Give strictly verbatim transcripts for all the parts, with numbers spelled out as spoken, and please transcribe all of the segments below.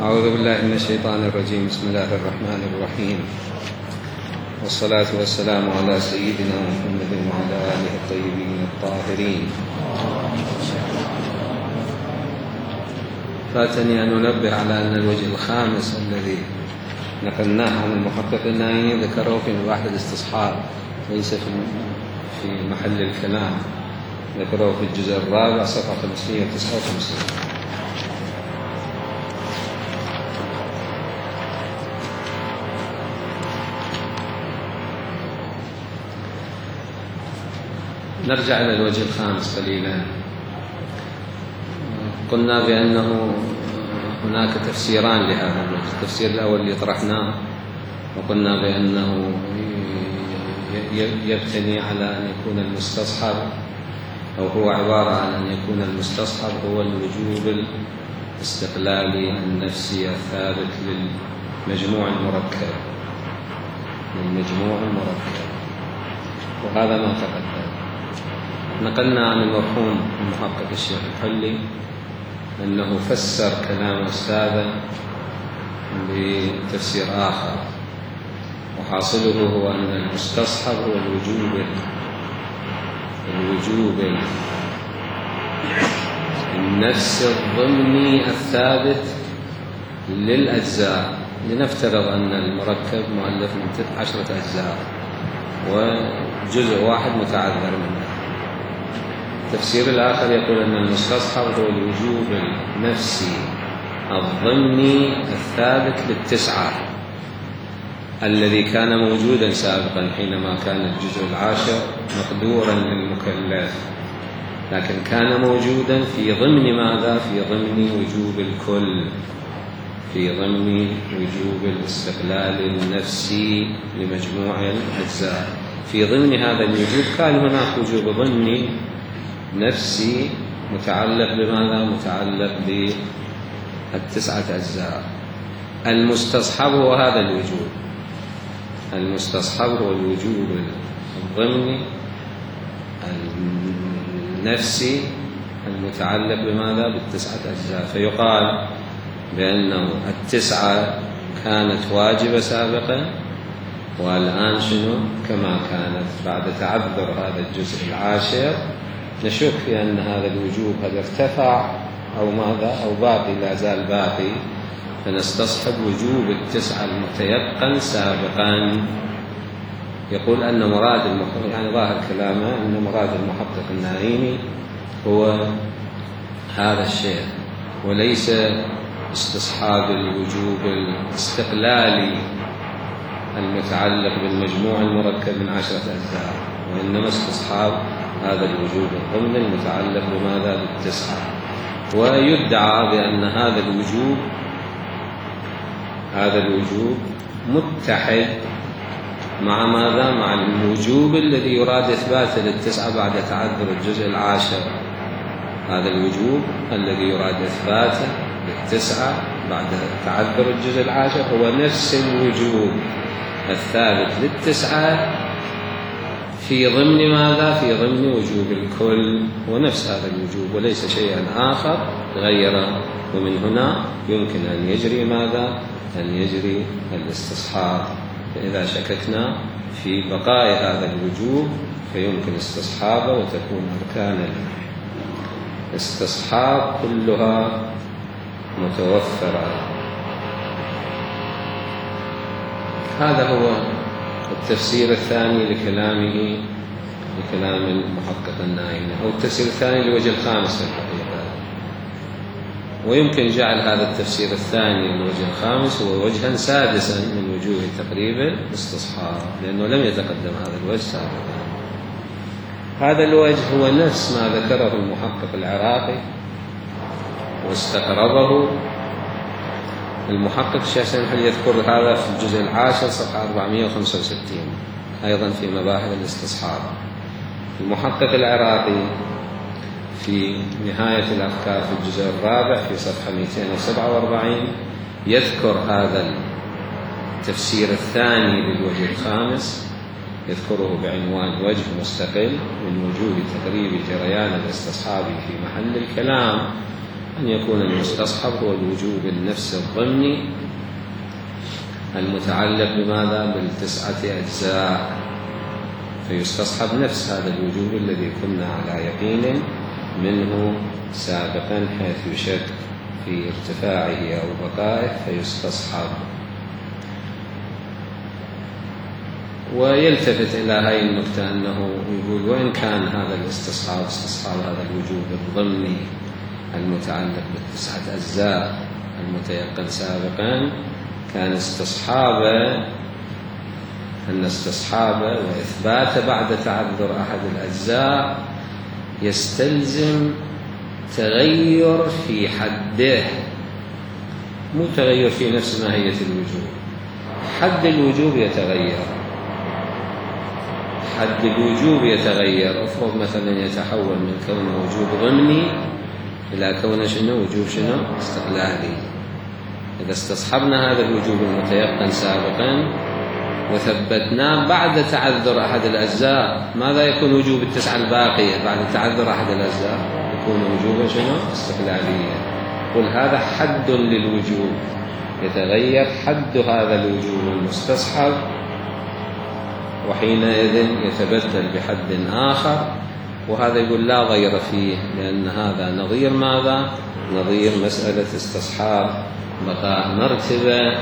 أعوذ بالله من الشيطان الرجيم. بسم الله الرحمن الرحيم، والصلاة والسلام على سيدنا محمد وعلى آله الطيبين الطاهرين. فاتني أن أنبه على أن الوجه الخامس الذي نقلناه عن المحقق النائي ذكره في مباحث الاستصحاب، ليس في محل الكلام، ذكره في الجزء الرابع صفحة خمسمائة وتسعة وخمسين. نرجع إلى الوجه الخامس قليلا. قلنا بأنه هناك تفسيران لهذا الوجه. التفسير الأول اللي طرحناه وقلنا بأنه يبتني على أن يكون المستصحب، أو هو عبارة عن أن يكون المستصحب هو الوجوب الاستقلالي النفسي الثابت للمجموع المركب للمجموع المركب وهذا ما تقدم. نقلنا عن المرحوم المحقق الشيخ الحلي أنه فسر كلام أستاذه بتفسير آخر، وحاصله هو أن المستصحب هو الوجوب الوجوب النفس الضمني الثابت للأجزاء. لنفترض أن المركب مؤلف من عشرة أجزاء وجزء واحد متعذر منه. التفسير الآخر يقول أن المستصحب هو الوجوب النفسي الضمني الثابت للتسعة الذي كان موجودا سابقا حينما كان الجزء العاشر مقدورا للمكلف، لكن كان موجودا في ضمن ماذا؟ في ضمن وجوب الكل، في ضمن وجوب الاستقلال النفسي لمجموع الأجزاء. في ضمن هذا الوجوب كان هناك وجوب ضمني نفسي متعلق بماذا؟ متعلق بالتسعة أجزاء. المستصحب هو هذا الوجوب، المستصحب هو الوجوب الضمني النفسي المتعلق بماذا؟ بالتسعة أجزاء. فيقال بأنه التسعة كانت واجبة سابقا، والآن شنو؟ كما كانت بعد تعذر هذا الجزء العاشر نشك في أن هذا الوجوب هل ارتفع أو ماذا أو باقي، لا زال باقي، فنستصحب وجوب التسعة المتيقن سابقا. يقول أن مراد المحقق، يعني ظاهر كلامه أن مراد المحقق النائي هو هذا الشيء، وليس استصحاب الوجوب الاستقلالي المتعلق بالمجموع المركب من عشرة أجزاء، وإنما استصحاب هذا الوجوب الضمني المتعلق بماذا؟ بالتسعة. ويدعى بأن هذا الوجوب هذا الوجوب متحد مع ماذا؟ مع الوجوب الذي يراد إثباته للتسعة بعد تعذر الجزء العاشر. هذا الوجوب الذي يراد إثباته للتسعة بعد تعذر الجزء العاشر هو نفس الوجوب الثابت للتسعة في ضمن ماذا؟ في ضمن وجوب الكل، ونفس هذا الوجوب وليس شيئا آخر غيره. ومن هنا يمكن أن يجري ماذا؟ أن يجري الاستصحاب. فإذا شككنا في بقاء هذا الوجوب فيمكن استصحابه، وتكون أركان الاستصحاب كلها متوفرة. هذا هو التفسير الثاني لكلامه لكلام المحقق النائي، أو التفسير الثاني لوجه الخامس في الحقيقة. ويمكن جعل هذا التفسير الثاني للوجه الخامس هو وجها سادسا من وجوه تقريب الاستصحاب، لأنه لم يتقدم هذا الوجه سابقا. هذا الوجه هو نفس ما ذكره المحقق العراقي واستقربه المحقق الشيخ سامح يذكر هذا في الجزء العاشر صفحة أربعمائة وخمسة وستين أيضا في مباحث الاستصحاب. المحقق العراقي في نهاية الأفكار في الجزء الرابع في صفحة مئتين وسبعة وأربعين يذكر هذا التفسير الثاني للوجه الخامس، يذكره بعنوان وجه مستقل من وجوه تقريب جريان الاستصحاب في محل الكلام. أن يكون المستصحب هو الوجوب النفس الضمني المتعلق بماذا؟ بالتسعة أجزاء، فيستصحب نفس هذا الوجوب الذي كنا على يقين منه سابقا، حيث يشك في ارتفاعه أو بقائه فيستصحب. ويلتفت إلى هذه النقطة أنه يقول وإن كان هذا الاستصحاب استصحاب هذا الوجوب الضمني المتعلق بالتسعة أجزاء المتيقن سابقا، كان استصحاب أن استصحاب وإثبات بعد تعذر أحد الأجزاء يستلزم تغير في حده، مو تغير في نفس ماهية الوجوب. حد الوجوب يتغير، حد الوجوب يتغير. أفرض مثلا يتحول من كونه وجوب ضمني إلى كونه شنو؟ وجوب شنو؟ استقلالي. إذا استصحبنا هذا الوجوب المتيقن سابقا وثبتناه بعد تعذر أحد الأجزاء، ماذا يكون وجوب التسعة الباقية بعد تعذر أحد الأجزاء؟ يكون وجوبا شنو؟ استقلالية. قل هذا حد للوجوب، يتغير حد هذا الوجوب المستصحب، وحينئذ يتبدل بحد آخر، وهذا يقول لا غير فيه، لأن هذا نظير ماذا؟ نظير مسألة استصحاب بقاء مرتبة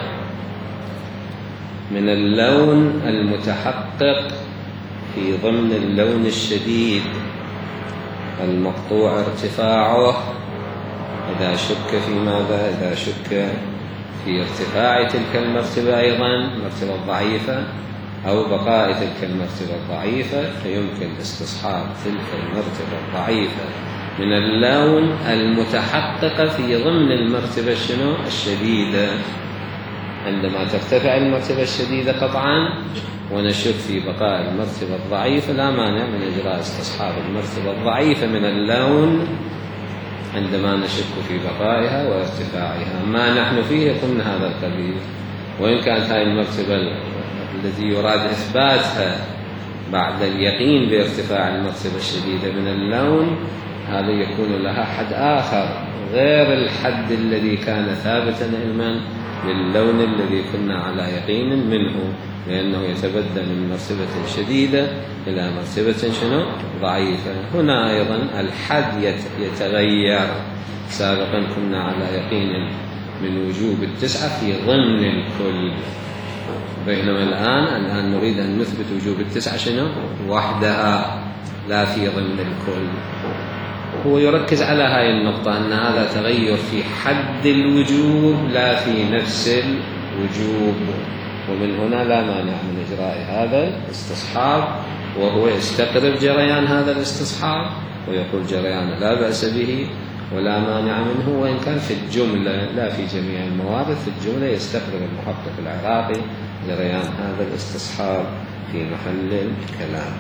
من اللون المتحقق في ضمن اللون الشديد المقطوع ارتفاعه، إذا شك في ماذا؟ إذا شك في ارتفاع تلك المرتبة أيضا المرتبة الضعيفة أو بقاء تلك المرتبة الضعيفة، فيمكن استصحاب تلك المرتبة الضعيفة من اللون المتحقق في ضمن المرتبة شنو؟ الشديدة. عندما ترتفع المرتبة الشديدة قطعا ونشك في بقاء المرتبة الضعيفة، لا مانع من إجراء استصحاب المرتبة الضعيفة من اللون عندما نشك في بقائها وارتفاعها. ما نحن فيه يكون هذا القبيل. وإن كانت هذه المرتبة التي يراد إثباتها بعد اليقين بارتفاع المرتبة الشديدة من اللون، هذا يكون لها حد آخر غير الحد الذي كان ثابتا علما للون الذي كنا على يقين منه، لأنه يتبدل من مرتبة شديدة إلى مرتبة شنو؟ ضعيفة. هنا أيضا الحد يتغير. سابقا كنا على يقين من وجوب التسعة في ضمن الكل، بينما الآن الآن نريد أن نثبت وجوب التسعة شنو؟ وحدها لا في ضمن الكل. هو يركز على هذه النقطة، أن هذا تغير في حد الوجوب لا في نفس الوجوب، ومن هنا لا مانع من إجراء هذا الاستصحاب، وهو يستقرب جريان هذا الاستصحاب ويقول جريان لا بأس به ولا مانع منه، وإن كان في الجملة لا في جميع الموارد، في الجملة يستقرب المحقق العراقي جريان هذا الاستصحاب في محل الكلام.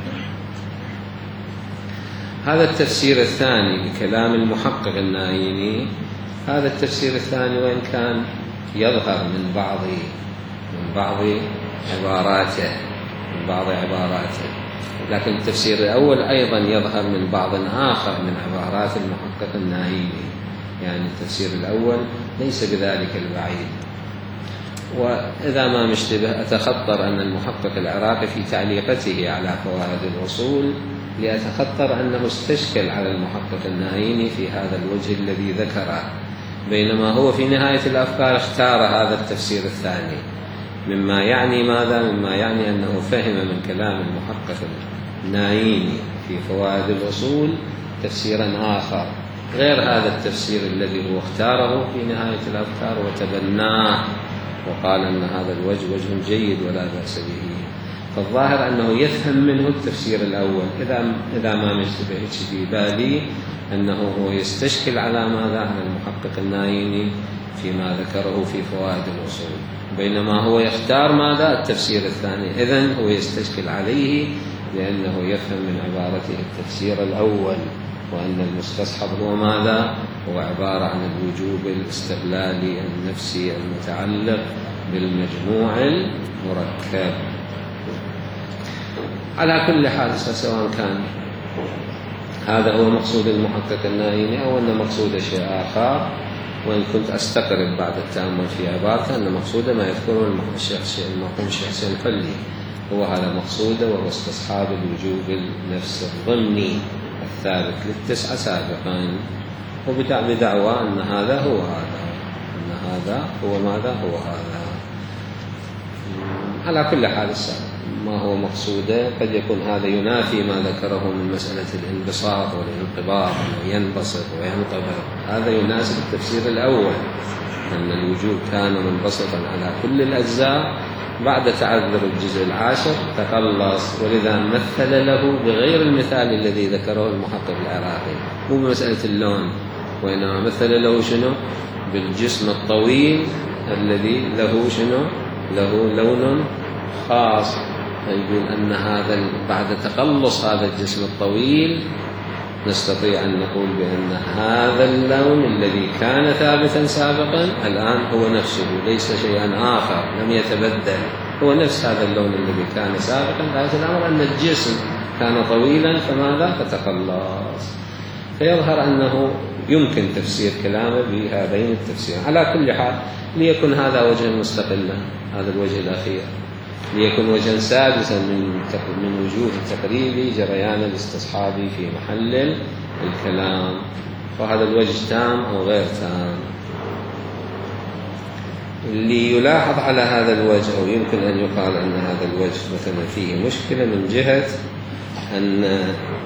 هذا التفسير الثاني لكلام المحقق النايني. هذا التفسير الثاني وإن كان يظهر من بعض من بعض عباراته من بعض عباراته لكن التفسير الأول أيضا يظهر من بعض آخر من عبارات المحقق النايني، يعني التفسير الأول ليس بذلك البعيد. وإذا ما مشتبه أتخطر أن المحقق العراقي في تعليقته على فوائد الأصول لأتخطر أنه استشكل على المحقق النايني في هذا الوجه الذي ذكره، بينما هو في نهاية الأفكار اختار هذا التفسير الثاني، مما يعني ماذا؟ مما يعني أنه فهم من كلام المحقق النايني في فوائد الأصول تفسيرا آخر غير هذا التفسير الذي هو اختاره في نهاية الأفكار وتبناه وقال أن هذا الوجه وجه جيد ولا بأس به. فالظاهر أنه يفهم منه التفسير الأول، إذا إذا ما نشتبه في بالي أنه هو يستشكل على ماذا؟ على المحقق النايني فيما ذكره في فوائد الأصول، بينما هو يختار ماذا؟ التفسير الثاني. إذن هو يستشكل عليه لأنه يفهم من عبارته التفسير الأول، وأن المستصحب هو ماذا؟ هو عبارة عن الوجوب الاستقلالي النفسي المتعلق بالمجموع المركب. على كل حال سواء كان هذا هو مقصود المحقق النائيني أو أن مقصود شيء آخر، وإن كنت أستقرب بعد التأمل في عبارته أن مقصود ما يذكره الشيخ المرحوم الشيخ حسين الفلي هو هذا مقصوده، وهو استصحاب الوجوب النفس الضمني الثابت للتسعة سابقا، وبدعوى أن هذا هو هذا، أن هذا هو ماذا هو هذا. على كل حال ما هو مقصوده قد يكون هذا ينافي ما ذكره من مسألة الانبساط والانقباض، أنه ينبسط وينقبض، هذا يناسب التفسير الأول أن الوجوب كان منبسطا على كل الأجزاء، بعد تعذر الجزء العاشر تقلص، ولذا مثل له بغير المثال الذي ذكره المحقق العراقي، مو بمسألة اللون، وإنما مثل له شنو؟ بالجسم الطويل الذي له شنو؟ له لون خاص، يقول أن هذا بعد تقلص هذا الجسم الطويل نستطيع أن نقول بأن هذا اللون الذي كان ثابتا سابقا الآن هو نفسه، ليس شيئا آخر، لم يتبدل، هو نفس هذا اللون الذي كان سابقا، غاية الأمر أن الجسم كان طويلا فماذا؟ فتقلص. فيظهر أنه يمكن تفسير كلامه بهذين التفسيرين. على كل حال ليكن هذا وجها مستقلا، هذا الوجه الأخير، ليكن وجها سادسا من من وجوه التقريب جريان الاستصحاب في محل الكلام، وهذا الوجه تام أو غير تام. اللي يلاحظ على هذا الوجه أو يمكن أن يقال أن هذا الوجه مثلا فيه مشكلة من جهة أن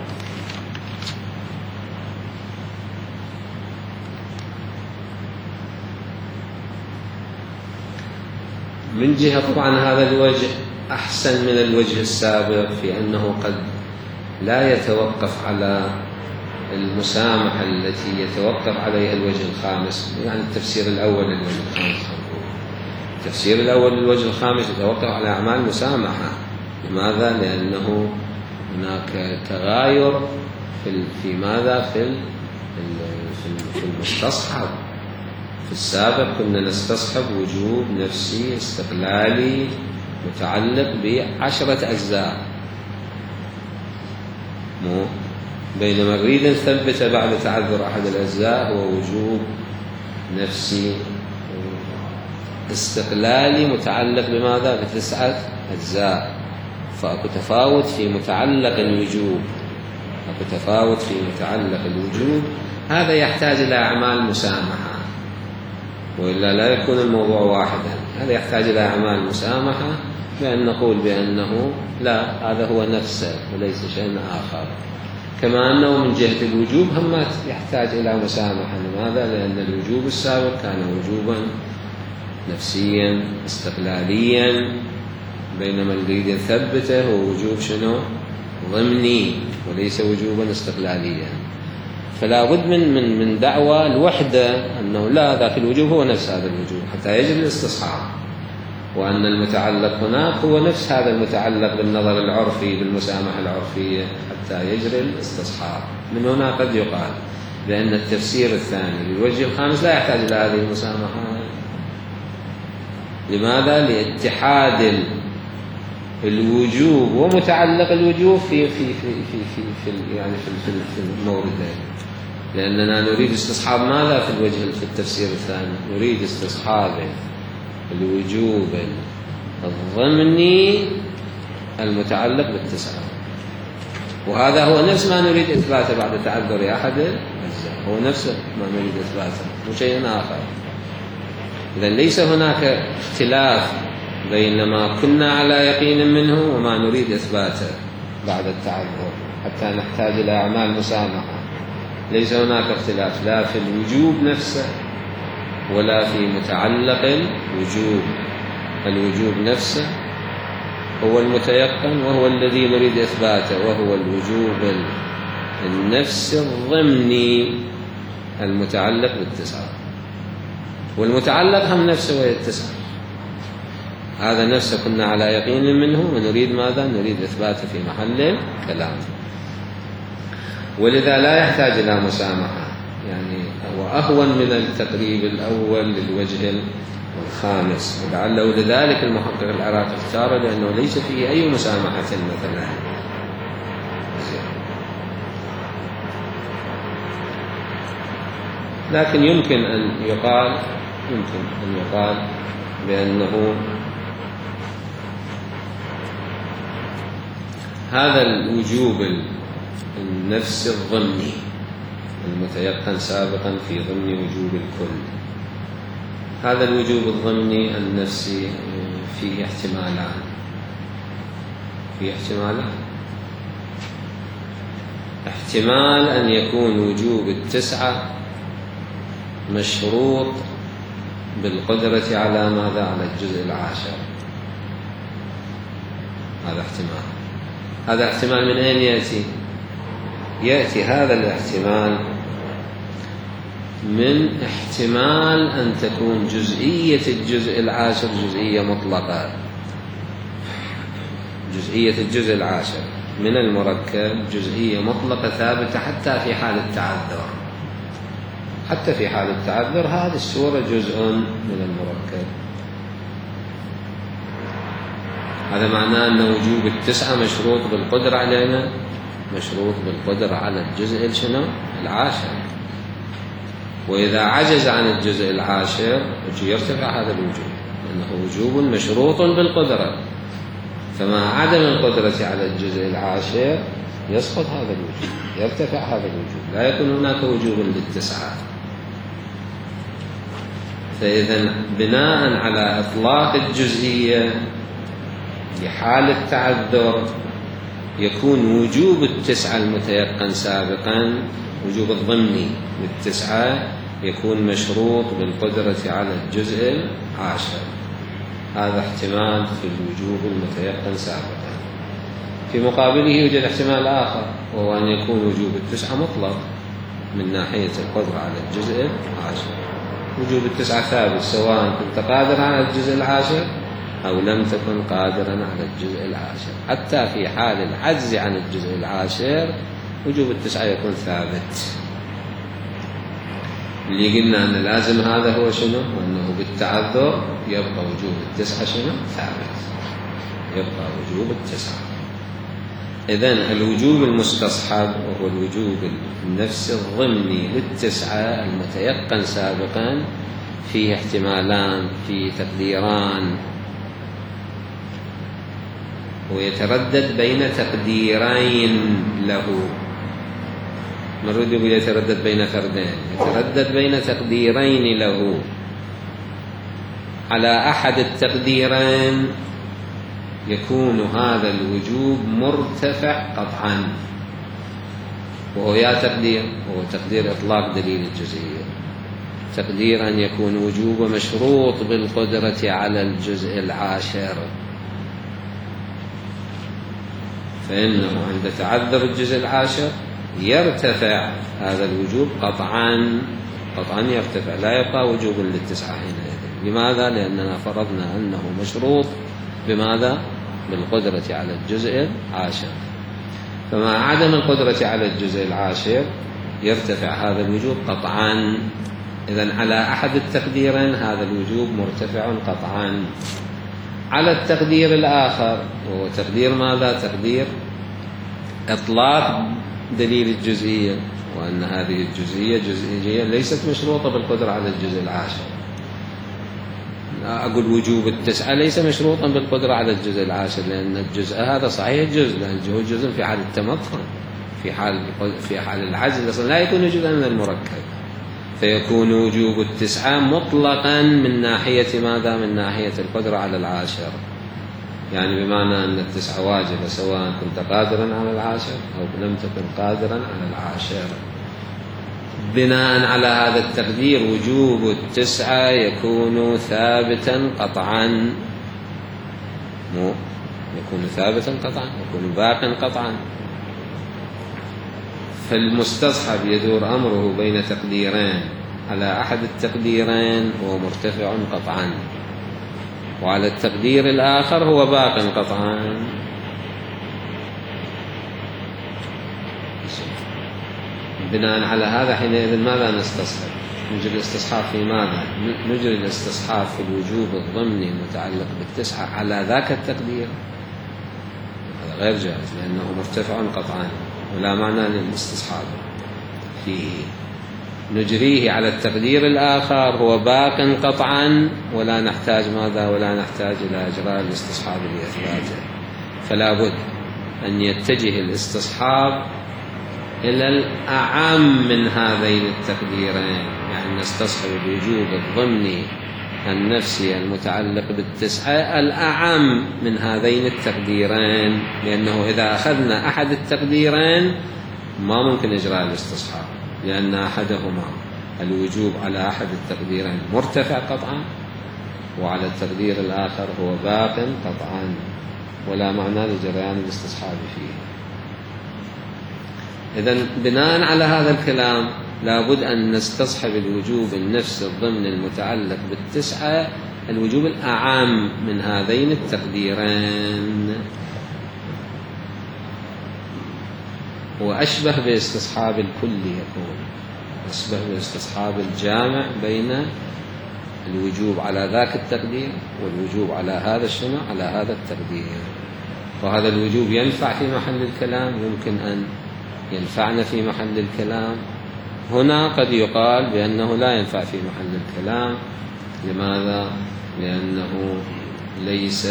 من جهة طبعا هذا الوجه أحسن من الوجه السابق في أنه قد لا يتوقف على المسامحة التي يتوقف عليها الوجه الخامس، يعني التفسير الأول للوجه الخامس. التفسير الأول للوجه الخامس يتوقف على أعمال مسامحة. لماذا؟ لأنه هناك تغاير في في ماذا؟ في في المستصحب. في السابق كنا نستصحب وجوب نفسي استقلالي متعلق بعشرة أجزاء، مو بينما نريد نثبت بعد تعذر أحد الأجزاء هو وجوب نفسي استقلالي متعلق بماذا؟ بتسعة أجزاء. فأكو تفاوت في متعلق الوجوب، أكو تفاوت في متعلق الوجوب، هذا يحتاج إلى أعمال مسامحة، وإلا لا يكون الموضوع واحدا. هذا يحتاج إلى أعمال مسامحة بأن نقول بأنه لا، هذا هو نفسه وليس شيء آخر. كما أنه من جهة الوجوب هم يحتاج إلى مسامحة. لماذا؟ لأن الوجوب السابق كان وجوبا نفسيا استقلاليا، بينما نريد نثبته هو وجوب شنو؟ ضمني، وليس وجوبا استقلاليا. فلا بد من من من دعوى الوحدة أنه لا، ذاك الوجوب هو نفس هذا الوجوب حتى يجري الاستصحاب، وأن المتعلق هناك هو نفس هذا المتعلق بالنظر العرفي بالمسامحة العرفية حتى يجري الاستصحاب. من هنا قد يقال بأن التفسير الثاني للوجه الخامس لا يحتاج إلى هذه المسامحة. لماذا؟ لاتحاد الوجوب ومتعلق الوجوب في في في في في, في يعني في, في, في الموردين. لأننا نريد استصحاب ماذا في الوجه في التفسير الثاني؟ نريد استصحاب الوجوب الضمني المتعلق بالتسعة، وهذا هو نفس ما نريد إثباته بعد تعذر أحد الأجزاء، هو نفس ما نريد إثباته مو شيء آخر. إذن ليس هناك اختلاف بين ما كنا على يقين منه وما نريد إثباته بعد التعذر حتى نحتاج إلى أعمال مسامحة. ليس هناك اختلاف لا في الوجوب نفسه ولا في متعلق الوجوب. الوجوب نفسه هو المتيقن وهو الذي نريد إثباته، وهو الوجوب النفس الضمني المتعلق بالتسعة، والمتعلق هم نفسه وهي التسعة. هذا نفسه كنا على يقين منه ونريد ماذا؟ نريد إثباته في محل كلام، ولذا لا يحتاج إلى مسامحة. يعني هو أهون من التقريب الأول للوجه الخامس، ولعله لذلك المحقق العراقي اختار لأنه ليس فيه أي مسامحة مثلا. لكن يمكن أن يقال يمكن أن يقال بأنه هذا الوجوب النفس الضمني المتيقن سابقا في ضمن وجوب الكل، هذا الوجوب الضمني النفسي فيه احتمالان فيه احتمالان احتمال أن يكون وجوب التسعة مشروط بالقدرة على ماذا؟ على الجزء العاشر. هذا احتمال. هذا احتمال من أين يأتي؟ يأتي هذا الاحتمال من احتمال أن تكون جزئية الجزء العاشر جزئية مطلقة. جزئية الجزء العاشر من المركب جزئية مطلقة ثابتة حتى في حال التعذر. حتى في حال التعذر هذه السورة جزء من المركب. هذا معناه أن وجوب التسعة مشروط بالقدرة علينا، مشروط بالقدرة على الجزء الشنو؟ العاشر. وإذا عجز عن الجزء العاشر يرتفع هذا الوجوب، لأنه وجوب مشروط بالقدرة، فمع عدم القدرة على الجزء العاشر يسقط هذا الوجوب، يرتفع هذا الوجوب، لا يكون هناك وجوب للتسعة. فإذا بناء على إطلاق الجزئية بحال التعذر يكون وجوب التسعة المتيقن سابقا، وجوب الضمني للتسعة يكون مشروط بالقدرة على الجزء العاشر. هذا احتمال في الوجوب المتيقن سابقا. في مقابله يوجد احتمال آخر، وهو أن يكون وجوب التسعة مطلق من ناحية القدرة على الجزء العاشر. وجوب التسعة ثابت سواء كنت قادرا على الجزء العاشر أو لم تكن قادرا على الجزء العاشر. حتى في حال العجز عن الجزء العاشر وجوب التسعة يكون ثابت. اللي قلنا أن لازم هذا هو شنو؟ وأنه بالتعذر يبقى وجوب التسعة شنو؟ ثابت، يبقى وجوب التسعة. إذن الوجوب المستصحب وهو الوجوب النفسي الضمني للتسعة المتيقن سابقا فيه احتمالان، فيه تقديران، ويتردد بين تقديرين له. نريد يتردد بين فردين، يتردد بين تقديرين له. على أحد التقديرين يكون هذا الوجوب مرتفع قطعا، وهو يا تقدير وهو تقدير إطلاق دليل الجزئية. تقدير أن يكون وجوب مشروط بالقدرة على الجزء العاشر، فإنه عند تعذر الجزء العاشر يرتفع هذا الوجوب قطعا، قطعا يرتفع، لا يبقى وجوب للتسعة حينئذ. لماذا؟ لأننا فرضنا أنه مشروط بماذا؟ بالقدرة على الجزء العاشر. فمع عدم القدرة على الجزء العاشر يرتفع هذا الوجوب قطعا. إذن على أحد التقديرين هذا الوجوب مرتفع قطعا. على التقدير الآخر وهو تقدير ماذا؟ تقدير إطلاق دليل الجزئية، وأن هذه الجزئية جزئية ليست مشروطة بالقدرة على الجزء العاشر. أقول وجوب التسعة ليس مشروطا بالقدرة على الجزء العاشر، لأن الجزء هذا صحيح جزء، لأنه جزء في حال التمطن، في حال في حال العجز أصلا لا يكون جزءا من المركب. فيكون وجوب التسعة مطلقا من ناحية ماذا؟ من ناحية القدرة على العاشر، يعني بمعنى أن التسعة واجبة سواء كنت قادرا على العاشر أو لم تكن قادرا على العاشر. بناء على هذا التقدير وجوب التسعة يكون ثابتا قطعا، مو يكون ثابتا قطعا، يكون باقا قطعا. فالمستصحب يدور أمره بين تقديرين، على أحد التقديرين هو مرتفع قطعا، وعلى التقدير الآخر هو باق قطعا. بناء على هذا حينئذ ماذا نستصحب؟ نجري الاستصحاب في ماذا؟ نجري الاستصحاب في الوجوب الضمني المتعلق بالتسعة على ذاك التقدير. هذا غير جائز لأنه مرتفع قطعا ولا معنى للاستصحاب فيه. نجريه على التقدير الآخر هو باق قطعا، ولا نحتاج ماذا؟ ولا نحتاج إلى إجراء الاستصحاب لإثباته. فلا بد أن يتجه الاستصحاب إلى الأعم من هذين التقديرين، يعني نستصحب الوجوب الضمني النفسي المتعلق بالتسعة الأعم من هذين التقديرين، لأنه إذا أخذنا أحد التقديرين ما ممكن إجراء الاستصحاب، لأن أحدهما الوجوب على أحد التقديرين مرتفع قطعا، وعلى التقدير الآخر هو باق قطعا، ولا معنى لجريان الاستصحاب فيه. إذن بناء على هذا الكلام لابد أن نستصحب الوجوب النفسي الضمني المتعلق بالتسعة الوجوب الأعم من هذين التقديرين، وأشبه باستصحاب الكل، يكون أشبه باستصحاب الجامع بين الوجوب على ذاك التقدير والوجوب على هذا الشنو على هذا التقدير. وهذا الوجوب ينفع في محل الكلام، يمكن أن ينفعنا في محل الكلام. هنا قد يقال بأنه لا ينفع في محل الكلام. لماذا؟ لأنه ليس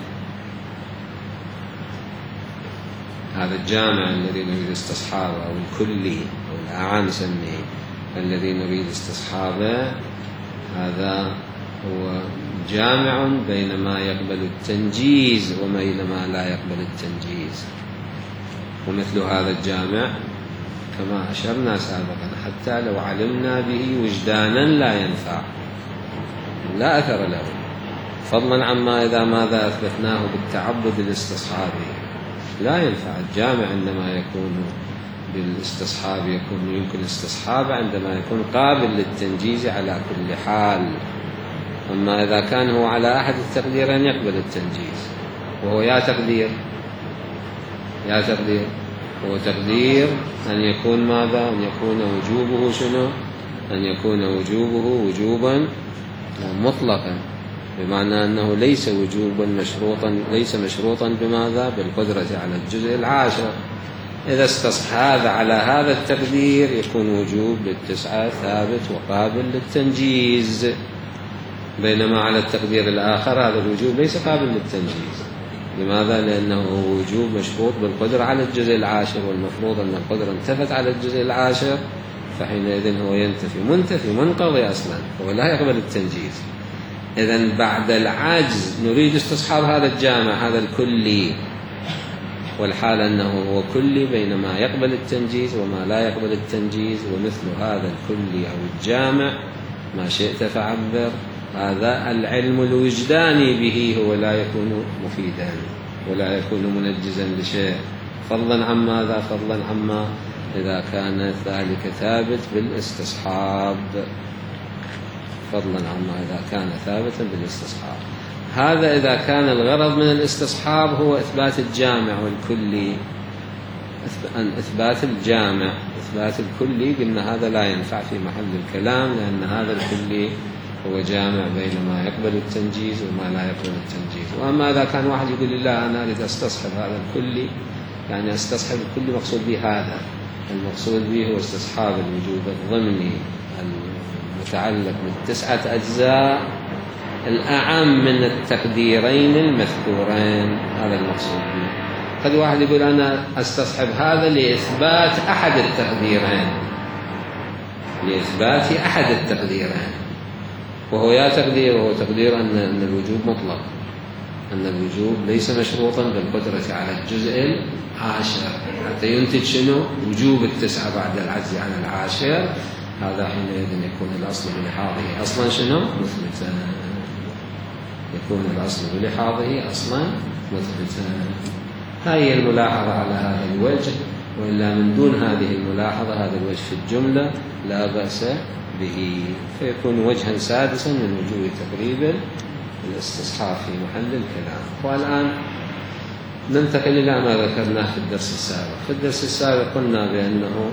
هذا الجامع الذي نريد استصحابه أو الكلي أو الأعام نسميه الذي نريد استصحابه، هذا هو جامع بين ما يقبل التنجيز وبين ما لا يقبل التنجيز. ومثل هذا الجامع كما أشرنا سابقا حتى لو علمنا به وجدانا لا ينفع، لا أثر له، فضلا عما إذا ماذا أثبتناه بالتعبد الاستصحابي لا ينفع. الجامع عندما يكون بالاستصحاب يكون يمكن استصحابه عندما يكون قابل للتنجيز على كل حال. أما إذا كان هو على أحد التقديرين يقبل التنجيز، وهو يا تقدير يا تقدير هو تقدير أن يكون ماذا؟ أن يكون وجوبه شنو؟ أن يكون وجوبه وجوبا مطلقا، بمعنى أنه ليس وجوبا مشروطا، ليس مشروطا بماذا؟ بالقدرة على الجزء العاشر. إذا استصحب هذا على هذا التقدير يكون وجوب للتسعة ثابت وقابل للتنجيز، بينما على التقدير الآخر هذا الوجوب ليس قابل للتنجيز. لماذا؟ لأنه وجوب مشروط بالقدرة على الجزء العاشر، والمفروض أن القدرة انتفت على الجزء العاشر، فحينئذ هو ينتفي منتفي منقضي أصلا، هو لا يقبل التنجيز. إذن بعد العجز نريد استصحاب هذا الجامع هذا الكلي، والحال أنه هو كلي بينما يقبل التنجيز وما لا يقبل التنجيز. ومثل هذا الكلي أو الجامع ما شئت فعبر، هذا العلم الوجداني به هو لا يكون مفيدا ولا يكون منجزا لشيء، فضلا عن ماذا؟ فضلا عما إذا كان ذلك ثابت بالاستصحاب، فضلا عما إذا كان ثابتا بالاستصحاب. هذا إذا كان الغرض من الاستصحاب هو إثبات الجامع والكلي. أن إثبات الجامع إثبات الكلي قلنا هذا لا ينفع في محل الكلام، لأن هذا الكلي هو جامع بين ما يقبل التنجيز وما لا يقبل التنجيز. وأما إذا كان واحد يقول لله أنا أريد أستصحب هذا الكلي، يعني أستصحب الكلي مقصود به هذا، المقصود به هو استصحاب الوجوب الضمني المتعلق بالتسعة أجزاء الأعم من التقديرين المذكورين، هذا المقصود به. قد واحد يقول أنا أستصحب هذا لإثبات أحد التقديرين، لإثبات أحد التقديرين، وهو يا تقدير وهو تقدير أن الوجوب مطلق، أن الوجوب ليس مشروطا بالقدرة على الجزء العاشر حتى ينتج شنو؟ وجوب التسعة بعد العجز عن العاشر. هذا حينئذ يكون الأصل بلحاظه أصلا شنو؟ مثبتا، يكون الأصل بلحاظه أصلا مثبتا. هذه الملاحظة على هذا الوجه، وإلا من دون هذه الملاحظة هذا الوجه في الجملة لا بأس به، فيكون وجها سادسا من وجوه تقريب الاستصحاب في محل الكلام. والآن ننتقل إلى ما ذكرناه في الدرس السابق. في الدرس السابق قلنا بأنه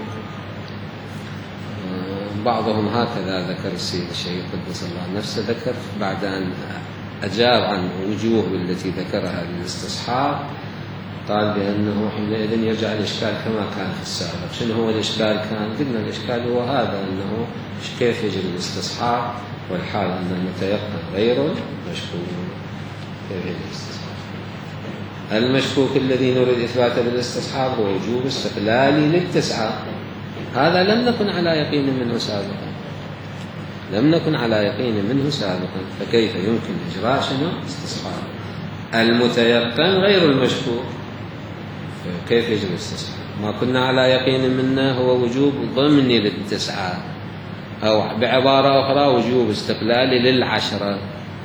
بعضهم هكذا ذكر السيد الشيخ قدس الله نفسه، ذكر بعد أن أجاب عن وجوه التي ذكرها للاستصحاب، قال بأنه حينئذ يرجع الإشكال كما كان في السابق. شنو هو الإشكال كان؟ قلنا الإشكال هو هذا، أنه كيف يجري الاستصحاب والحال أن المتيقن غير مشكوك. كيف يجري الاستصحاب؟ المشكوك الذي نريد إثباته بالاستصحاب هو وجوب استقلال للتسعة، هذا لم نكن على يقين منه سابقا، لم نكن على يقين منه سابقا، فكيف يمكن إجراء شنو؟ استصحاب المتيقن غير المشكوك، كيف يجب الاستصحاب؟ ما كنا على يقين منه هو وجوب ضمني للتسعة، أو بعبارة أخرى وجوب استقلالي للعشرة،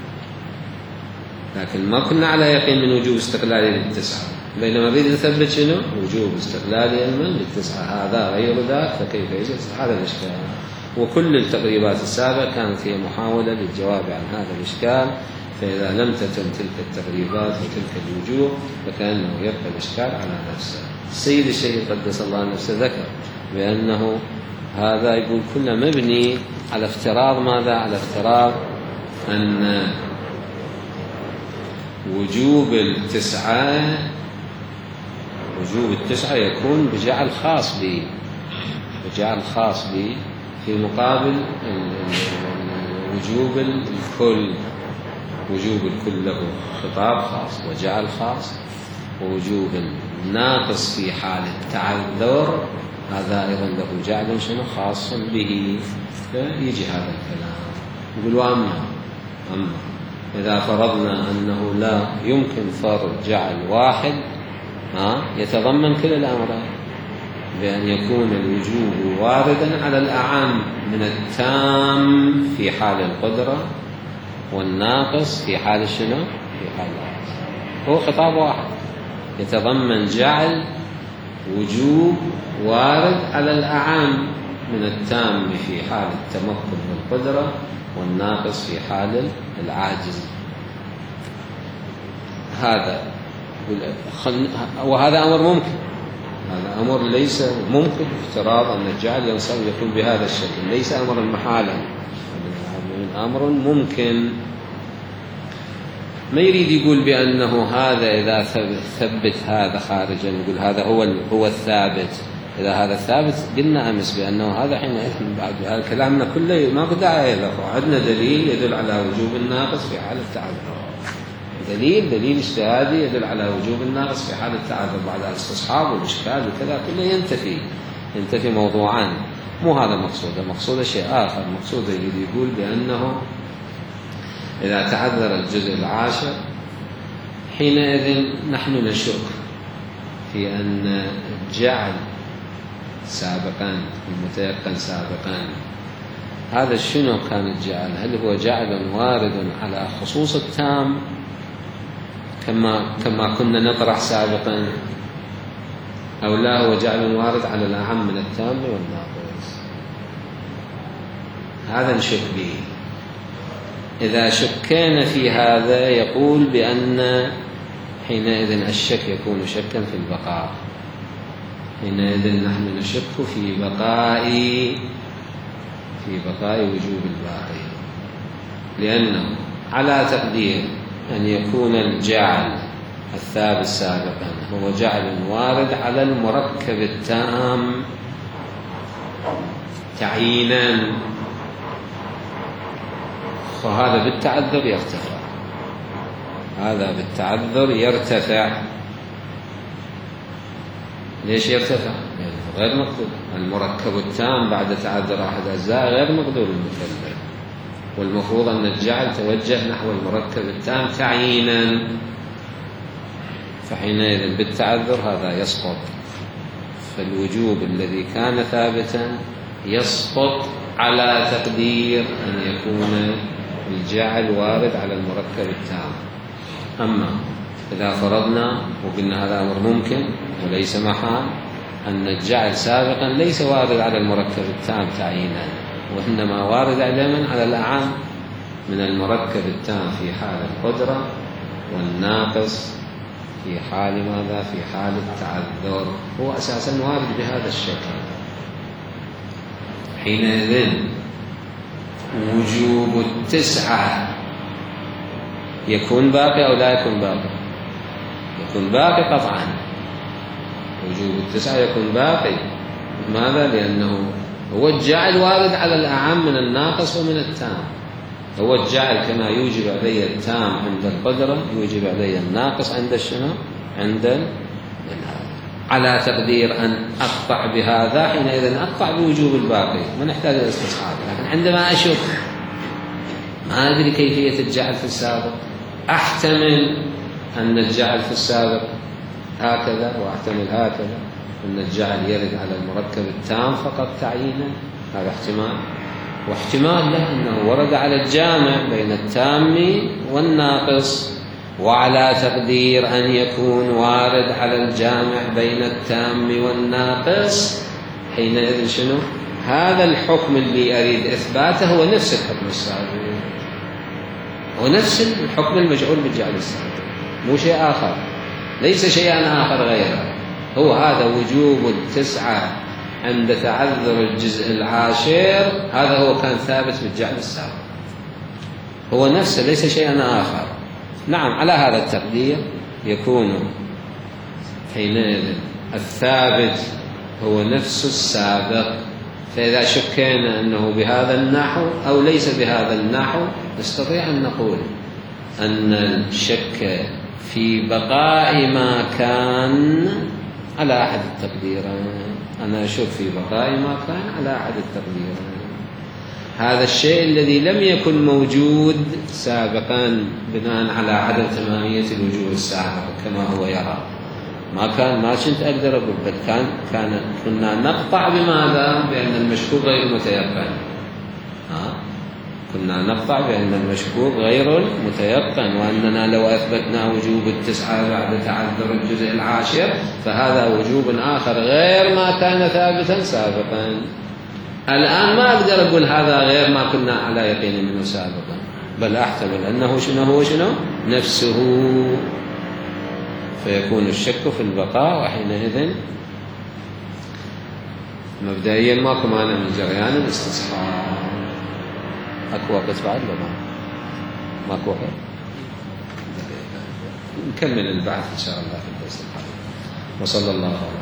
لكن ما كنا على يقين من وجوب استقلالي للتسعة، بينما نريد نثبت شنو؟ وجوب استقلالي من للتسعة، هذا غير ذاك، فكيف يجب؟ هذا الإشكال. وكل التقريبات السابقة كانت هي محاولة للجواب عن هذا الإشكال، فإذا لم تتم تلك التقريبات وتلك الوجوه فكأنه يبقى الإشكال على نفسه. السيد الشهيد قدس الله نفسه ذكر بأنه هذا يقول كله مبني على افتراض ماذا؟ على افتراض أن وجوب التسعة وجوب التسعة يكون بجعل خاص به، بجعل خاص به في مقابل وجوب الكل. وجوب الكل له خطاب خاص وجعل خاص، ووجوب الناقص في حال التعذر هذا أيضا له جعل شنو خاص به. فيجي هذا الكلام يقول وأما أما إذا فرضنا أنه لا يمكن فرض جعل واحد ها يتضمن كل الأمرين، بأن يكون الوجوب واردا على الأعم من التام في حال القدرة، والناقص في حال شنو؟ في حال العجز. هو خطاب واحد يتضمن جعل وجوب وارد على الأعم من التام في حال التمكن والقدرة، والناقص في حال العاجز. هذا وهذا أمر ممكن، هذا أمر ليس ممكن افتراض أن الجعل ينصب يكون بهذا الشكل، ليس أمر محالا، أمر ممكن. ما يريد يقول بأنه هذا إذا ثبت هذا خارجا يقول هذا هو هو الثابت. إذا هذا الثابت قلنا أمس بأنه هذا حين بعد هذا كلامنا كله ما قد داعي له، عندنا دليل يدل على وجوب الناقص في حال التعذر، دليل دليل اجتهادي يدل على وجوب الناقص في حال التعذر. بعد الاستصحاب والإشكال وكذا كله ينتفي ينتفي موضوعان. مو هذا مقصوده، مقصوده شيء آخر. مقصوده يريد يقول بأنه إذا تعذر الجزء العاشر حينئذ نحن نشك في أن الجعل سابقا المتيقن سابقا هذا شنو كان الجعل؟ هل هو جعل وارد على خصوص التام كما كما كنا نطرح سابقا، أو لا هو جعل وارد على الأعم من التام والناقص؟ هذا نشك به. إذا شكينا في هذا يقول بأن حينئذ الشك يكون شكا في البقاء، حينئذ نحن نشك في بقاء في بقاء وجوب الباقي، لأنه على تقدير أن يكون الجعل الثابت سابقا هو جعل وارد على المركب التام تعيينا، فهذا بالتعذر يرتفع، هذا بالتعذر يرتفع. ليش يرتفع؟ يعني غير مقدور. المركب التام بعد تعذر أحد أجزاء غير مقدور المكلف، والمفروض أن الجعل توجه نحو المركب التام تعيينا، فحينئذ بالتعذر هذا يسقط، فالوجوب الذي كان ثابتا يسقط على تقدير أن يكون الجعل وارد على المركب التام. أما إذا فرضنا وقلنا هذا أمر ممكن وليس محال أن الجعل سابقا ليس وارد على المركب التام تعيينا، وإنما وارد علما على الأعم من المركب التام في حال القدرة، والناقص في حال ماذا؟ في حال التعذر. هو أساسا وارد بهذا الشكل. حينئذ وجوب التسعة يكون باقي أو لا يكون باقي؟ يكون باقي قطعا، وجوب التسعة يكون باقي. لماذا؟ لأنه هو الجعل وارد على الأعم من الناقص ومن التام. هو الجعل كما يوجب علي التام عند القدرة يوجب علي الناقص عند الشنو؟ عند على تقدير أن أقطع بهذا، حينئذ أقطع بوجوب الباقي، ما نحتاج إلى استصحاب. لكن عندما أشوف ما أدري كيفية الجعل في السابق، أحتمل أن الجعل في السابق هكذا وأحتمل هكذا، أن الجعل يرد على المركب التام فقط تعيينا، هذا احتمال. واحتمال له أنه ورد على الجامع بين التام والناقص، وعلى تقدير أن يكون وارد على الجامع بين التام والناقص، حينئذ شنو؟ هذا الحكم اللي أريد إثباته هو نفس الحكم السابق، هو نفس الحكم المجعول بالجعل السابق، مو شيء آخر، ليس شيئا آخر غيره. هو هذا وجوب التسعة عند تعذر الجزء العاشر، هذا هو كان ثابت بالجعل السابق، هو نفسه ليس شيئا آخر. نعم، على هذا التقدير يكون حينئذ الثابت هو نفس السابق. فإذا شكينا أنه بهذا النحو أو ليس بهذا النحو، نستطيع أن نقول أن الشك في بقاء ما كان على أحد التقديرين. أنا أشك في بقاء ما كان على أحد التقديرين، هذا الشيء الذي لم يكن موجود سابقا بناء على عدم تمامية الوجوب السابق كما هو يرى. ما كان ما كنت أقدر أقول، بل كان كان كنا نقطع بماذا؟ بأن المشكوك غير متيقن. ها؟ كنا نقطع بأن المشكوك غير متيقن، وأننا لو أثبتنا وجوب التسعة بعد تعذر الجزء العاشر فهذا وجوب آخر غير ما كان ثابتا سابقا. الآن ما أقدر أقول هذا غير ما كنا على يقين منه سابقا، بل أحتمل أنه شنو هو شنو نفسه، فيكون الشك في البقاء. وحينئذ مبدئيا ماكو مانع من جريان الاستصحاب. أكو وقت بعد ولا ما؟ ماكو وقت؟ نكمل البحث إن شاء الله في الدرس القادم. وصلى الله عليه